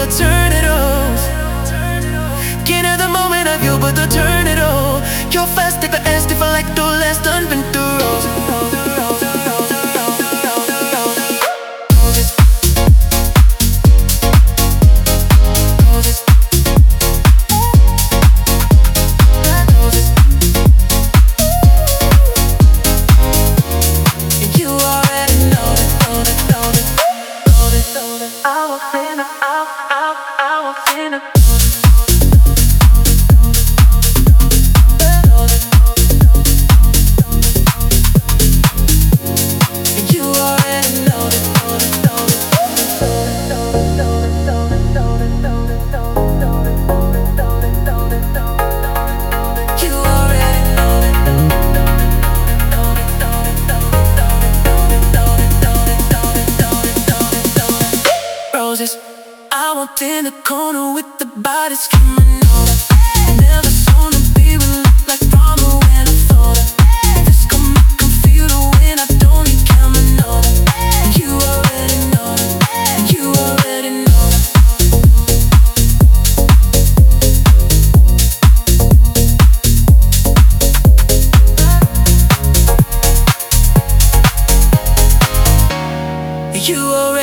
turn it on. Can't have the moment of you, but the turn it on. You're fast, take the S, if I like the last unventuros. I walked in the corner with the body screaming over. Never saw no baby look like drama when I thought her. This gon' make 'em feel the when I don't need coming over. You already know that, you already know that. You already